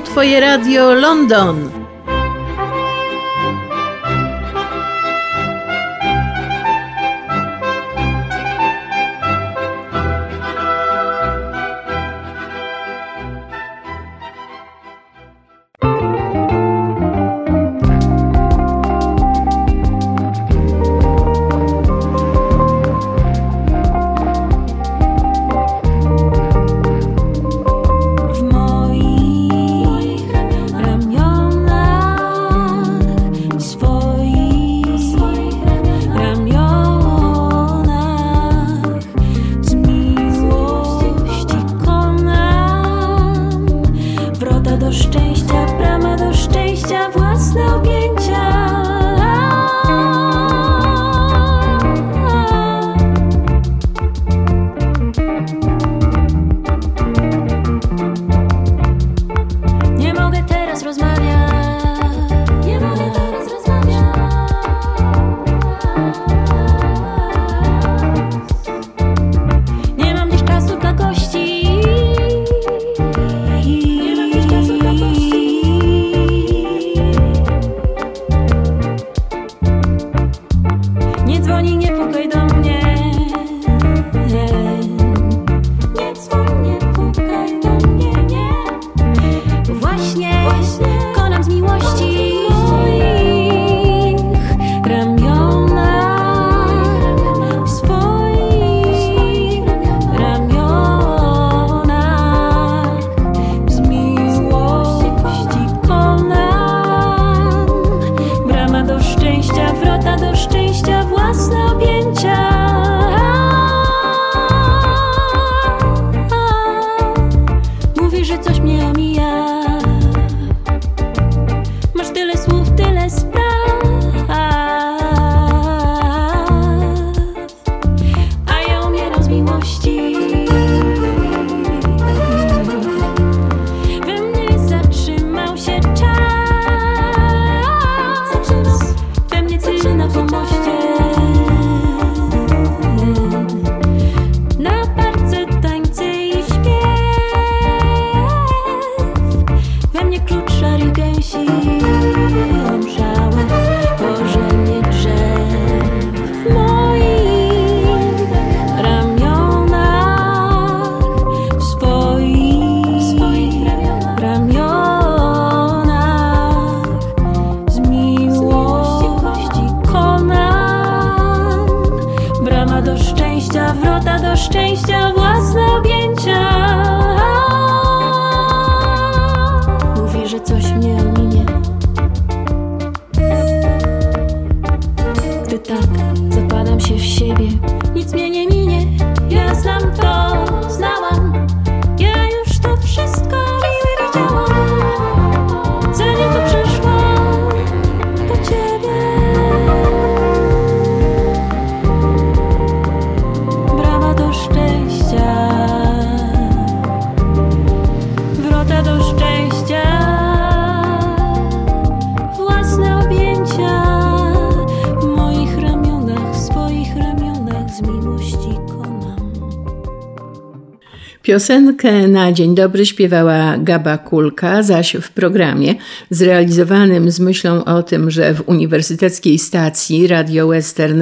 Twoje Radio London. Piosenkę na dzień dobry śpiewała Gaba Kulka, zaś w programie zrealizowanym z myślą o tym, że w uniwersyteckiej stacji Radio Western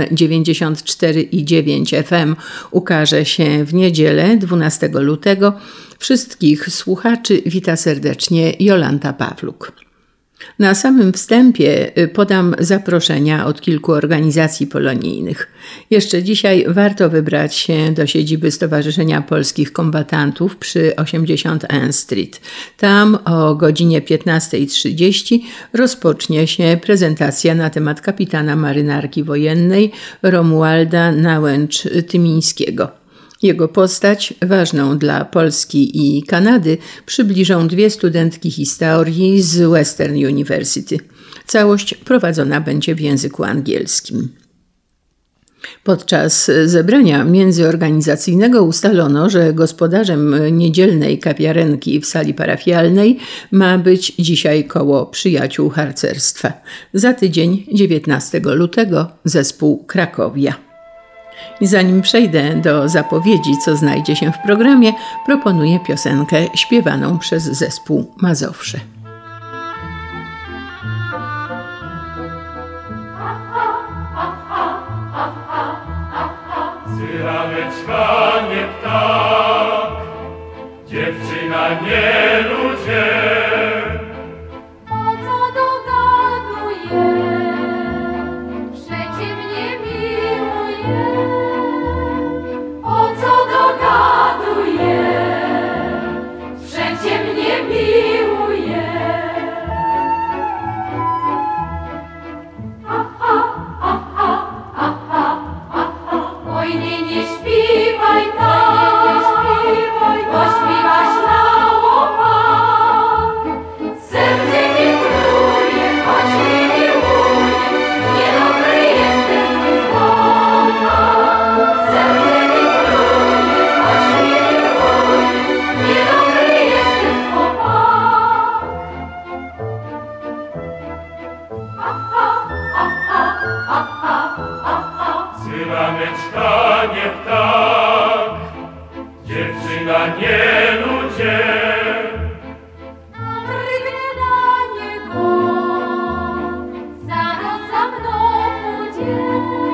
94,9 FM ukaże się w niedzielę 12 lutego, wszystkich słuchaczy wita serdecznie Jolanta Pawluk. Na samym wstępie podam zaproszenia od kilku organizacji polonijnych. Jeszcze dzisiaj warto wybrać się do siedziby Stowarzyszenia Polskich Kombatantów przy 80 Ann Street. Tam o godzinie 15:30 rozpocznie się prezentacja na temat kapitana marynarki wojennej Romualda Nałęcz-Tymińskiego. Jego postać, ważną dla Polski i Kanady, przybliżą dwie studentki historii z Western University. Całość prowadzona będzie w języku angielskim. Podczas zebrania międzyorganizacyjnego ustalono, że gospodarzem niedzielnej kawiarenki w sali parafialnej ma być dzisiaj koło przyjaciół harcerstwa. Za tydzień, 19 lutego, zespół Krakowia. I zanim przejdę do zapowiedzi, co znajdzie się w programie, proponuję piosenkę śpiewaną przez zespół Mazowsze. Cyraneczka nie ptak, dziewczyna nie ludzie. Po co dogaduje? Przecie mnie miłuje. Po co dogaduje? Przecie mnie miłuje. Oj, nie śpiewaj tak, bo śpiewasz na łopak. Serce mi kruje, choć mnie miłuje, niedobry jestem mój chłopak. Serce mi kruje, choć mnie miłuje, niedobry jestem chłopak. Cyraneczka nie ptak, dziewczyna nie ludzie. Mrygnę na niego, zaraz za mną pójdzie.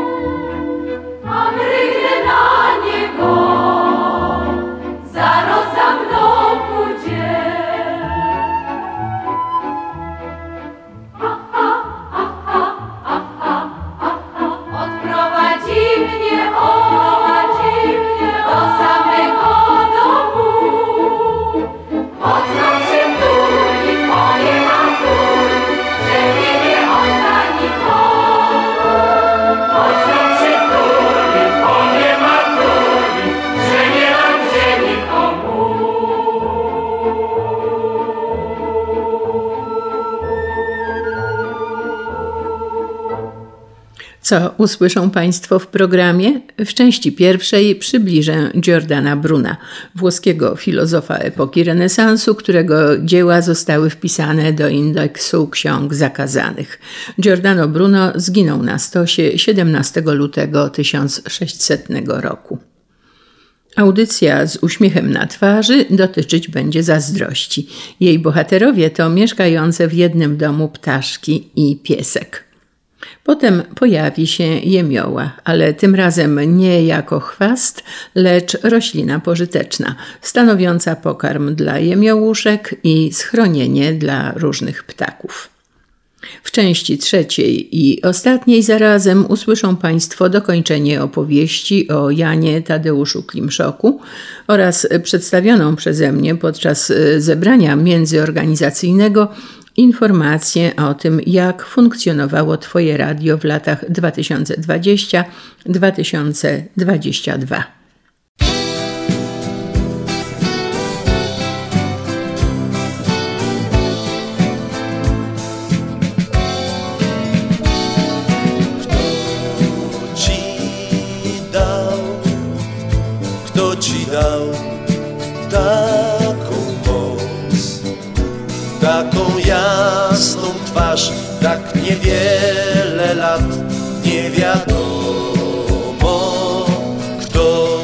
A mrygnę na niego, zaraz za mną pójdzie. Odprowadzi mnie do samego domu. Mocno przytuli, moje matuli, że mnie nie odda nikomu. Mocno przytuli, moje matuli, że nie dam się nikomu. Co usłyszą Państwo w programie? W części pierwszej przybliżę Giordana Bruna, włoskiego filozofa epoki renesansu, którego dzieła zostały wpisane do indeksu ksiąg zakazanych. Giordano Bruno zginął na stosie 17 lutego 1600 roku. Audycja z uśmiechem na twarzy dotyczyć będzie zazdrości. Jej bohaterowie to mieszkające w jednym domu ptaszki i piesek. Potem pojawi się jemioła, ale tym razem nie jako chwast, lecz roślina pożyteczna, stanowiąca pokarm dla jemiołuszek i schronienie dla różnych ptaków. W części trzeciej i ostatniej zarazem usłyszą Państwo dokończenie opowieści o Janie Tadeuszu Klimszoku oraz przedstawioną przeze mnie podczas zebrania międzyorganizacyjnego informacje o tym, jak funkcjonowało Twoje radio w latach 2020-2022. Kto ci dał taką moc, taką jasną twarz, tak niewiele lat, nie wiadomo kto.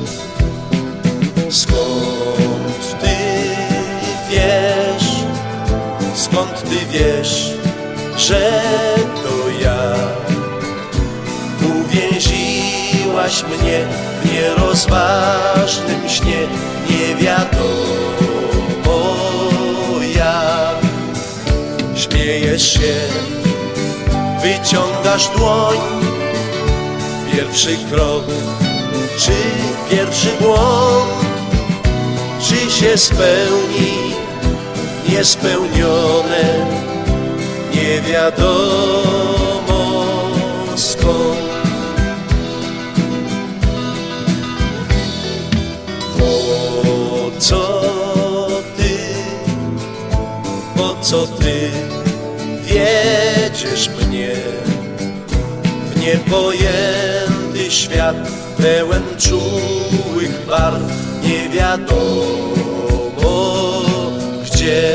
Skąd ty wiesz, że to ja? Uwięziłaś mnie w nierozważnym śnie, nie wiadomo jak. Śmiejesz się, wyciągasz dłoń, pierwszy krok, czy pierwszy błąd, czy się spełni niespełnione, nie wiadomo skąd. Po co ty wiedziesz mnie w niepojęty świat pełen czułych barw, nie wiadomo gdzie.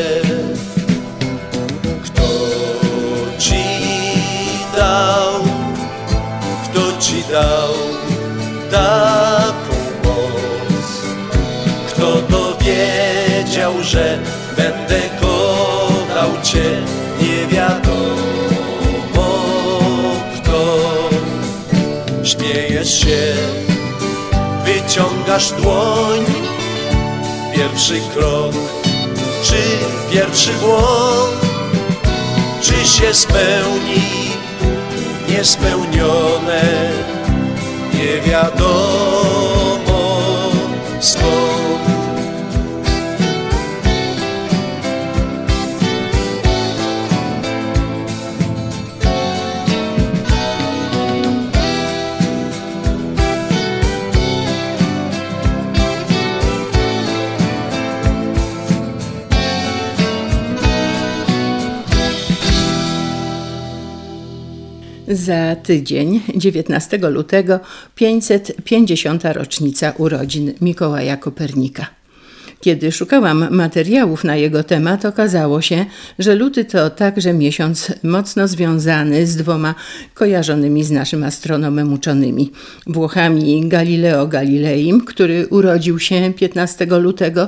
Kto ci dał taką moc. Kto to wiedział, że będę kochał Cię, nie wiadomo kto. Śmiejesz się, wyciągasz dłoń, pierwszy krok, czy pierwszy błąd, czy się spełni niespełnione, nie wiadomo skąd. Za tydzień, 19 lutego, 550. rocznica urodzin Mikołaja Kopernika. Kiedy szukałam materiałów na jego temat, okazało się, że luty to także miesiąc mocno związany z dwoma kojarzonymi z naszym astronomem uczonymi. Włochami Galileo Galileim, który urodził się 15 lutego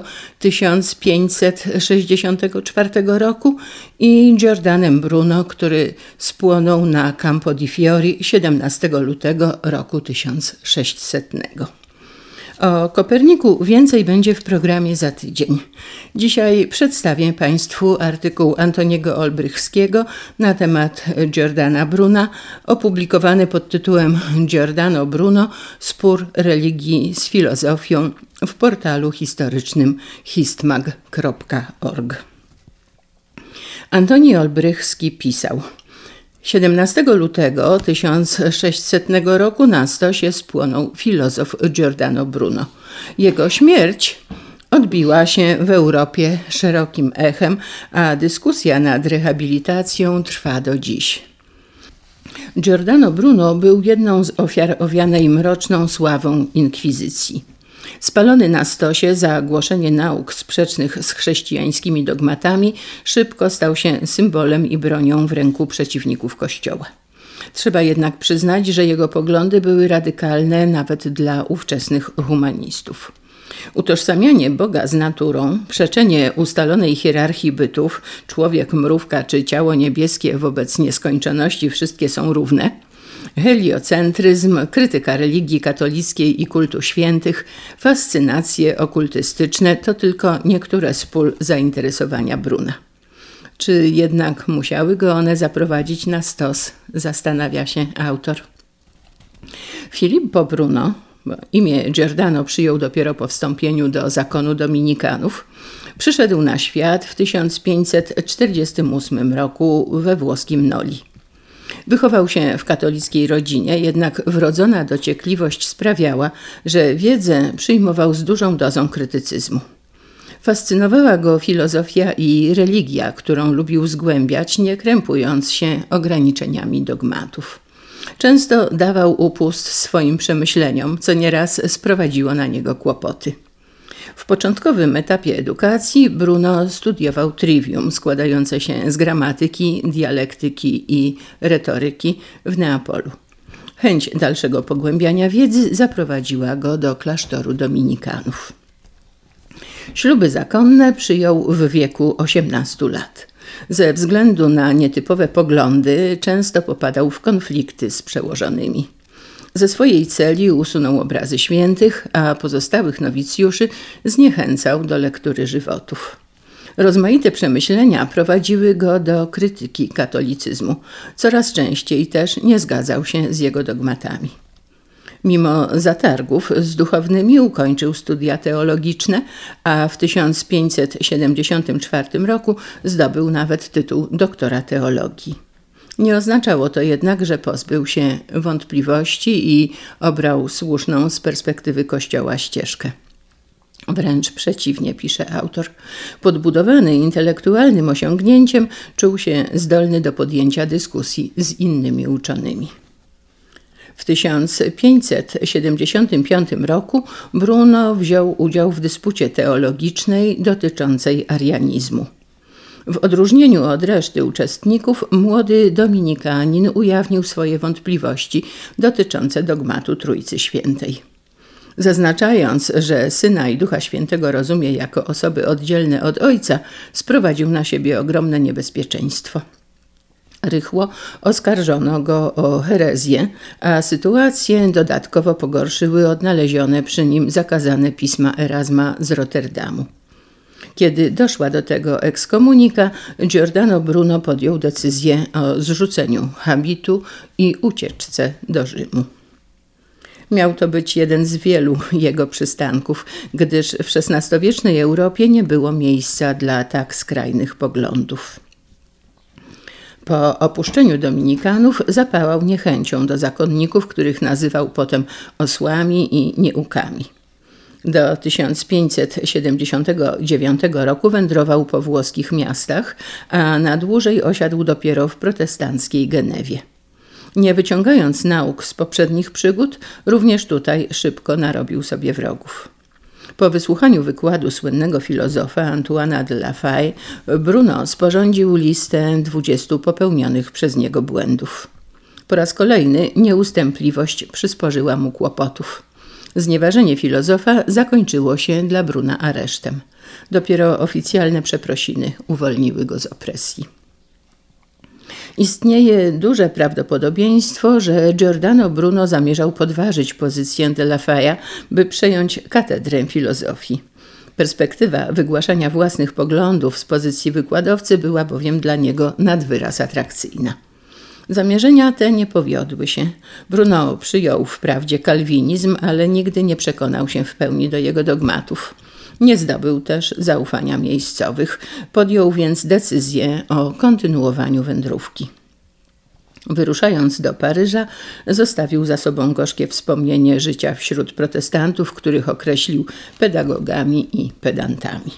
1564 roku, i Giordanem Bruno, który spłonął na Campo di Fiori 17 lutego roku 1600. O Koperniku więcej będzie w programie za tydzień. Dzisiaj przedstawię Państwu artykuł Antoniego Olbrychskiego na temat Giordana Bruna, opublikowany pod tytułem Giordano Bruno – spór religii z filozofią w portalu historycznym histmag.org. Antoni Olbrychski pisał: 17 lutego 1600 roku na stosie spłonął filozof Giordano Bruno. Jego śmierć odbiła się w Europie szerokim echem, a dyskusja nad rehabilitacją trwa do dziś. Giordano Bruno był jedną z ofiar owianej mroczną sławą inkwizycji. Spalony na stosie za głoszenie nauk sprzecznych z chrześcijańskimi dogmatami, szybko stał się symbolem i bronią w ręku przeciwników Kościoła. Trzeba jednak przyznać, że jego poglądy były radykalne nawet dla ówczesnych humanistów. Utożsamianie Boga z naturą, przeczenie ustalonej hierarchii bytów, człowiek, mrówka czy ciało niebieskie wobec nieskończoności wszystkie są równe, heliocentryzm, krytyka religii katolickiej i kultu świętych, fascynacje okultystyczne to tylko niektóre z pól zainteresowania Bruna. Czy jednak musiały go one zaprowadzić na stos, zastanawia się autor. Filippo Bruno, imię Giordano przyjął dopiero po wstąpieniu do zakonu dominikanów, przyszedł na świat w 1548 roku we włoskim Noli. Wychował się w katolickiej rodzinie, jednak wrodzona dociekliwość sprawiała, że wiedzę przyjmował z dużą dozą krytycyzmu. Fascynowała go filozofia i religia, którą lubił zgłębiać, nie krępując się ograniczeniami dogmatów. Często dawał upust swoim przemyśleniom, co nieraz sprowadziło na niego kłopoty. W początkowym etapie edukacji Bruno studiował trivium składające się z gramatyki, dialektyki i retoryki w Neapolu. Chęć dalszego pogłębiania wiedzy zaprowadziła go do klasztoru dominikanów. Śluby zakonne przyjął w wieku 18 lat. Ze względu na nietypowe poglądy często popadał w konflikty z przełożonymi. Ze swojej celi usunął obrazy świętych, a pozostałych nowicjuszy zniechęcał do lektury żywotów. Rozmaite przemyślenia prowadziły go do krytyki katolicyzmu. Coraz częściej też nie zgadzał się z jego dogmatami. Mimo zatargów z duchownymi ukończył studia teologiczne, a w 1574 roku zdobył nawet tytuł doktora teologii. Nie oznaczało to jednak, że pozbył się wątpliwości i obrał słuszną z perspektywy Kościoła ścieżkę. Wręcz przeciwnie, pisze autor. Podbudowany intelektualnym osiągnięciem, czuł się zdolny do podjęcia dyskusji z innymi uczonymi. W 1575 roku Bruno wziął udział w dyspucie teologicznej dotyczącej arianizmu. W odróżnieniu od reszty uczestników, młody dominikanin ujawnił swoje wątpliwości dotyczące dogmatu Trójcy Świętej. Zaznaczając, że Syna i Ducha Świętego rozumie jako osoby oddzielne od Ojca, sprowadził na siebie ogromne niebezpieczeństwo. Rychło oskarżono go o herezję, a sytuację dodatkowo pogorszyły odnalezione przy nim zakazane pisma Erasma z Rotterdamu. Kiedy doszła do tego ekskomunika, Giordano Bruno podjął decyzję o zrzuceniu habitu i ucieczce do Rzymu. Miał to być jeden z wielu jego przystanków, gdyż w XVI-wiecznej Europie nie było miejsca dla tak skrajnych poglądów. Po opuszczeniu dominikanów zapałał niechęcią do zakonników, których nazywał potem osłami i nieukami. Do 1579 roku wędrował po włoskich miastach, a na dłużej osiadł dopiero w protestanckiej Genewie. Nie wyciągając nauk z poprzednich przygód, również tutaj szybko narobił sobie wrogów. Po wysłuchaniu wykładu słynnego filozofa Antoana de la Faye, Bruno sporządził listę 20 popełnionych przez niego błędów. Po raz kolejny nieustępliwość przysporzyła mu kłopotów. Znieważenie filozofa zakończyło się dla Bruna aresztem. Dopiero oficjalne przeprosiny uwolniły go z opresji. Istnieje duże prawdopodobieństwo, że Giordano Bruno zamierzał podważyć pozycję de la Faye'a, by przejąć katedrę filozofii. Perspektywa wygłaszania własnych poglądów z pozycji wykładowcy była bowiem dla niego nad wyraz atrakcyjna. Zamierzenia te nie powiodły się. Bruno przyjął wprawdzie kalwinizm, ale nigdy nie przekonał się w pełni do jego dogmatów. Nie zdobył też zaufania miejscowych, podjął więc decyzję o kontynuowaniu wędrówki. Wyruszając do Paryża, zostawił za sobą gorzkie wspomnienie życia wśród protestantów, których określił pedagogami i pedantami.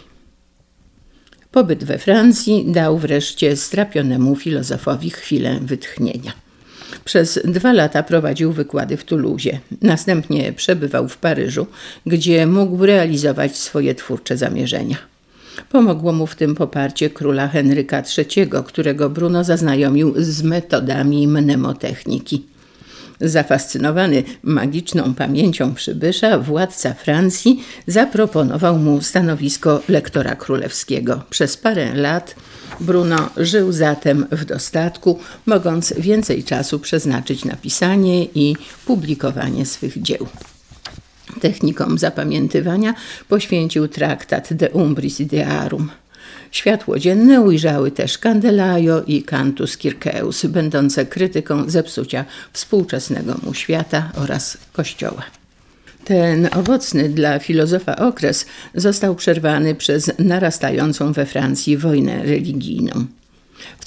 Pobyt we Francji dał wreszcie strapionemu filozofowi chwilę wytchnienia. Przez 2 lata prowadził wykłady w Toulousie. Następnie przebywał w Paryżu, gdzie mógł realizować swoje twórcze zamierzenia. Pomogło mu w tym poparcie króla Henryka III, którego Bruno zaznajomił z metodami mnemotechniki. Zafascynowany magiczną pamięcią przybysza, władca Francji zaproponował mu stanowisko lektora królewskiego. Przez parę lat Bruno żył zatem w dostatku, mogąc więcej czasu przeznaczyć na pisanie i publikowanie swych dzieł. Technikom zapamiętywania poświęcił traktat De Umbris Idearum. Światło dzienne ujrzały też Candelaio i Cantus Circeus, będące krytyką zepsucia współczesnego mu świata oraz Kościoła. Ten owocny dla filozofa okres został przerwany przez narastającą we Francji wojnę religijną. W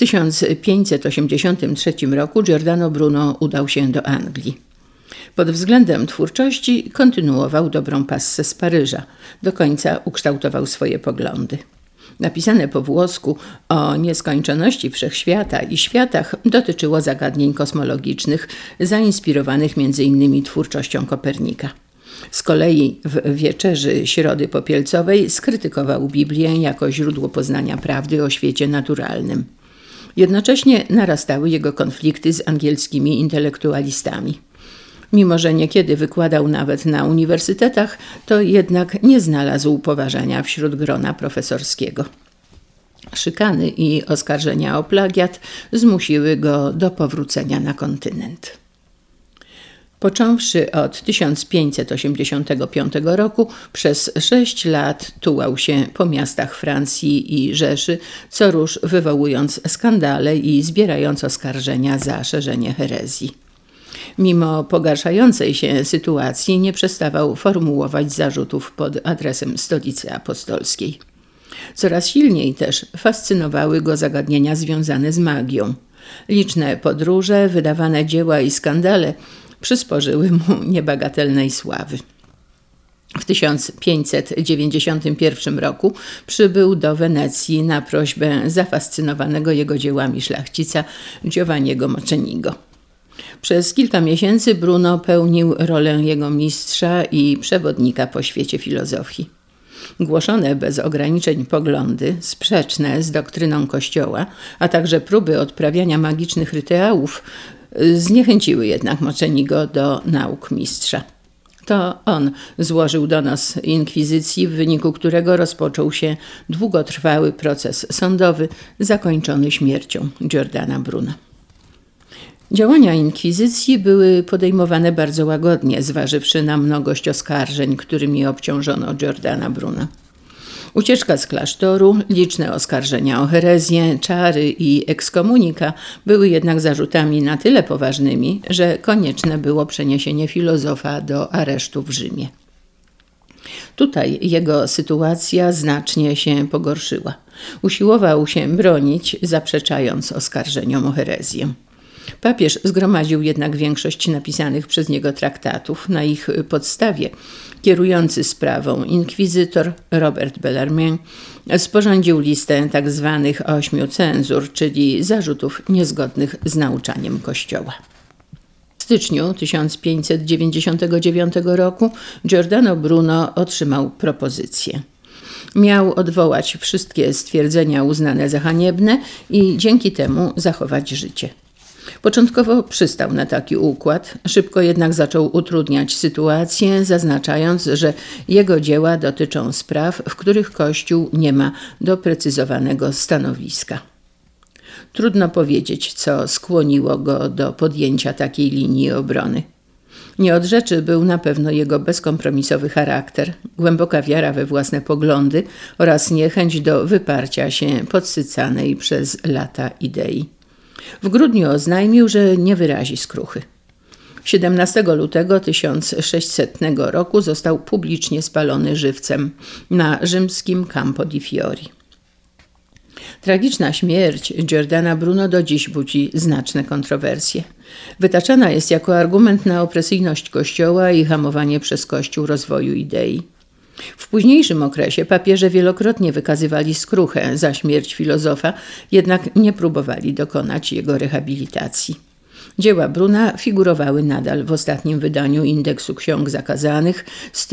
1583 roku Giordano Bruno udał się do Anglii. Pod względem twórczości kontynuował dobrą passę z Paryża. Do końca ukształtował swoje poglądy. Napisane po włosku o nieskończoności wszechświata i światach dotyczyło zagadnień kosmologicznych, zainspirowanych m.in. twórczością Kopernika. Z kolei w Wieczerzy Środy Popielcowej skrytykował Biblię jako źródło poznania prawdy o świecie naturalnym. Jednocześnie narastały jego konflikty z angielskimi intelektualistami. Mimo że niekiedy wykładał nawet na uniwersytetach, to jednak nie znalazł poważania wśród grona profesorskiego. Szykany i oskarżenia o plagiat zmusiły go do powrócenia na kontynent. Począwszy od 1585 roku, przez 6 lat tułał się po miastach Francji i Rzeszy, co róż wywołując skandale i zbierając oskarżenia za szerzenie herezji. Mimo pogarszającej się sytuacji nie przestawał formułować zarzutów pod adresem Stolicy Apostolskiej. Coraz silniej też fascynowały go zagadnienia związane z magią. Liczne podróże, wydawane dzieła i skandale przysporzyły mu niebagatelnej sławy. W 1591 roku przybył do Wenecji na prośbę zafascynowanego jego dziełami szlachcica Giovanniego Moccenigo. Przez kilka miesięcy Bruno pełnił rolę jego mistrza i przewodnika po świecie filozofii. Głoszone bez ograniczeń poglądy, sprzeczne z doktryną Kościoła, a także próby odprawiania magicznych rytuałów, zniechęciły jednak Moccenigo do nauk mistrza. To on złożył donos inkwizycji, w wyniku którego rozpoczął się długotrwały proces sądowy zakończony śmiercią Giordana Bruna. Działania inkwizycji były podejmowane bardzo łagodnie, zważywszy na mnogość oskarżeń, którymi obciążono Giordana Bruna. Ucieczka z klasztoru, liczne oskarżenia o herezję, czary i ekskomunika były jednak zarzutami na tyle poważnymi, że konieczne było przeniesienie filozofa do aresztu w Rzymie. Tutaj jego sytuacja znacznie się pogorszyła. Usiłował się bronić, zaprzeczając oskarżeniom o herezję. Papież zgromadził jednak większość napisanych przez niego traktatów. Na ich podstawie kierujący sprawą inkwizytor Robert Bellarmine sporządził listę tzw. 8 cenzur, czyli zarzutów niezgodnych z nauczaniem Kościoła. W styczniu 1599 roku Giordano Bruno otrzymał propozycję. Miał odwołać wszystkie stwierdzenia uznane za haniebne i dzięki temu zachować życie. Początkowo przystał na taki układ, szybko jednak zaczął utrudniać sytuację, zaznaczając, że jego dzieła dotyczą spraw, w których Kościół nie ma doprecyzowanego stanowiska. Trudno powiedzieć, co skłoniło go do podjęcia takiej linii obrony. Nie od rzeczy był na pewno jego bezkompromisowy charakter, głęboka wiara we własne poglądy oraz niechęć do wyparcia się podsycanej przez lata idei. W grudniu oznajmił, że nie wyrazi skruchy. 17 lutego 1600 roku został publicznie spalony żywcem na rzymskim Campo di Fiori. Tragiczna śmierć Giordana Bruno do dziś budzi znaczne kontrowersje. Wytaczana jest jako argument na opresyjność Kościoła i hamowanie przez Kościół rozwoju idei. W późniejszym okresie papieże wielokrotnie wykazywali skruchę za śmierć filozofa, jednak nie próbowali dokonać jego rehabilitacji. Dzieła Bruna figurowały nadal w ostatnim wydaniu Indeksu Ksiąg Zakazanych z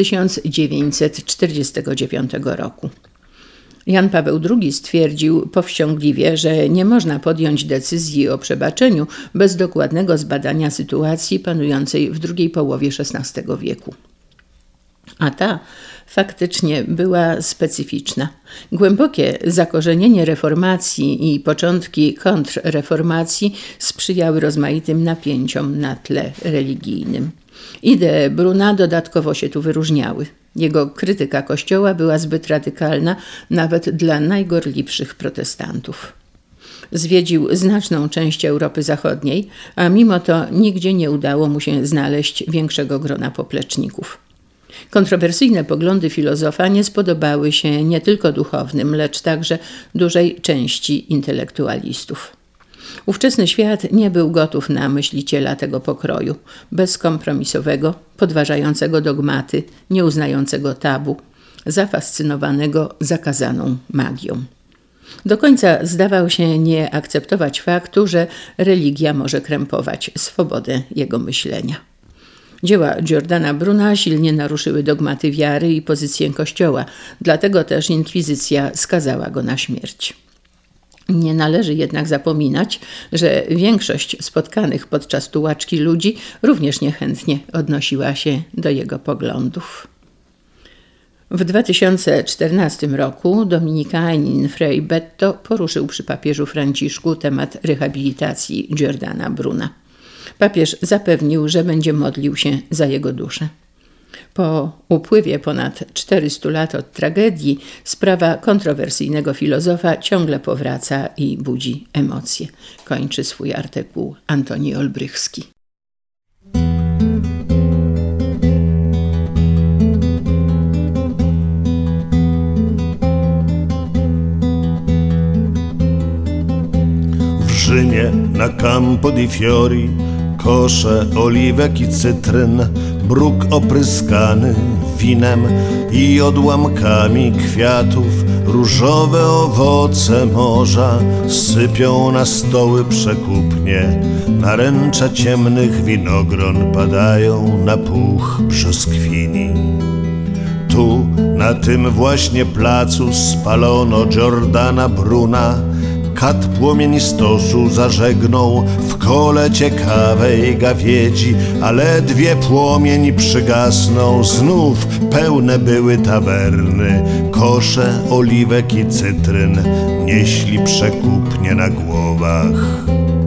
1949 roku. Jan Paweł II stwierdził powściągliwie, że nie można podjąć decyzji o przebaczeniu bez dokładnego zbadania sytuacji panującej w drugiej połowie XVI wieku. A ta faktycznie była specyficzna. Głębokie zakorzenienie reformacji i początki kontrreformacji sprzyjały rozmaitym napięciom na tle religijnym. Idee Bruna dodatkowo się tu wyróżniały. Jego krytyka Kościoła była zbyt radykalna nawet dla najgorliwszych protestantów. Zwiedził znaczną część Europy Zachodniej, a mimo to nigdzie nie udało mu się znaleźć większego grona popleczników. Kontrowersyjne poglądy filozofa nie spodobały się nie tylko duchownym, lecz także dużej części intelektualistów. Ówczesny świat nie był gotów na myśliciela tego pokroju, bezkompromisowego, podważającego dogmaty, nieuznającego tabu, zafascynowanego zakazaną magią. Do końca zdawał się nie akceptować faktu, że religia może krępować swobodę jego myślenia. Dzieła Giordana Bruna silnie naruszyły dogmaty wiary i pozycję Kościoła, dlatego też inkwizycja skazała go na śmierć. Nie należy jednak zapominać, że większość spotkanych podczas tułaczki ludzi również niechętnie odnosiła się do jego poglądów. W 2014 roku dominikanin Fray Betto poruszył przy papieżu Franciszku temat rehabilitacji Giordana Bruna. Papież zapewnił, że będzie modlił się za jego duszę. Po upływie ponad 400 lat od tragedii sprawa kontrowersyjnego filozofa ciągle powraca i budzi emocje. Kończy swój artykuł Antoni Olbrychski. W Rzymie na Campo di Fiori kosze oliwek i cytryn, bruk opryskany winem i odłamkami kwiatów, różowe owoce morza sypią na stoły przekupnie, naręcza ciemnych winogron padają na puch brzoskwini. Tu, na tym właśnie placu spalono Giordana Bruna, kat płomienistosu zażegnął w kole ciekawej gawiedzi, a ledwie płomień przygasnął, znów pełne były tawerny. Kosze oliwek i cytryn nieśli przekupnie na głowach.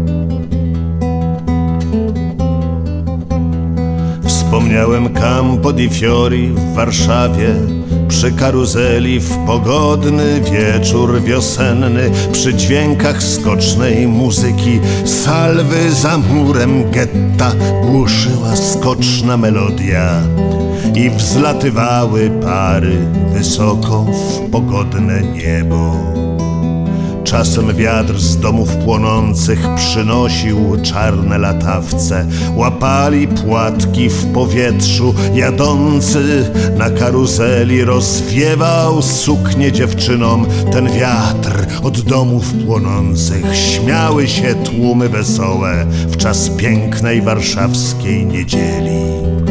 Wspomniałem Campo di Fiori w Warszawie, przy karuzeli w pogodny wieczór wiosenny, przy dźwiękach skocznej muzyki, salwy za murem getta głuszyła skoczna melodia i wzlatywały pary wysoko w pogodne niebo. Czasem wiatr z domów płonących przynosił czarne latawce, łapali płatki w powietrzu, jadący na karuzeli rozwiewał suknie dziewczynom ten wiatr od domów płonących. Śmiały się tłumy wesołe w czas pięknej warszawskiej niedzieli.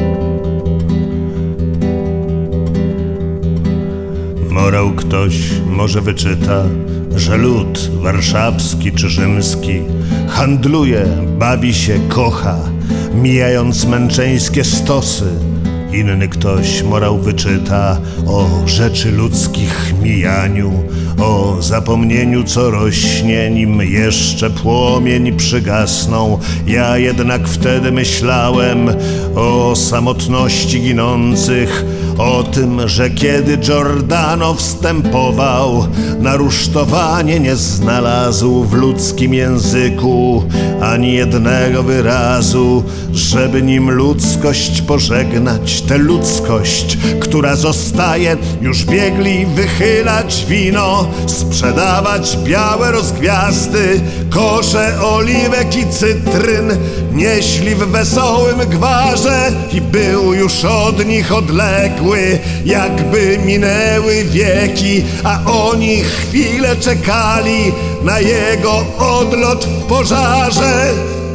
Morał ktoś może wyczyta, że lud warszawski czy rzymski handluje, bawi się, kocha, mijając męczeńskie stosy. Inny ktoś morał wyczyta o rzeczy ludzkich mijaniu, o zapomnieniu co rośnie, nim jeszcze płomień przygasnął. Ja jednak wtedy myślałem o samotności ginących, o tym, że kiedy Giordano wstępował, na rusztowanie nie znalazł w ludzkim języku ani jednego wyrazu, żeby nim ludzkość pożegnać, tę ludzkość, która zostaje. Już biegli wychylać wino, sprzedawać białe rozgwiazdy, kosze oliwek i cytryn nieśli w wesołym gwarze i był już od nich odległy, jakby minęły wieki, a oni chwilę czekali na jego odlot w pożarze.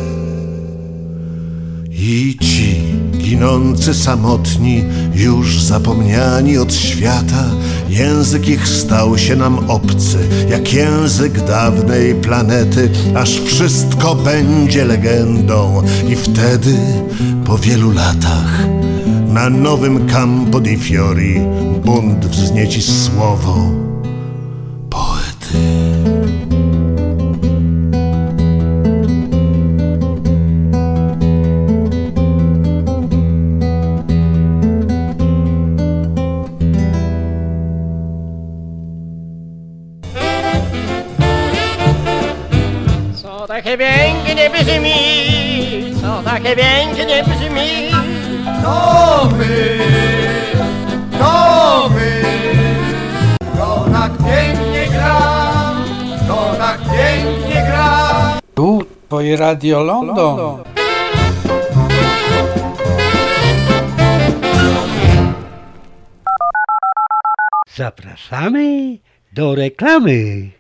I ci ginący samotni, już zapomniani od świata, język ich stał się nam obcy, jak język dawnej planety, aż wszystko będzie legendą. I wtedy, po wielu latach, na nowym Campo di Fiori bunt wznieci słowo poety. Co takie pięknie brzmi, co takie pięknie brzmi. To my, to tak pięknie gra, to tak pięknie gra. Tu twoje Radio London. Zapraszamy do reklamy.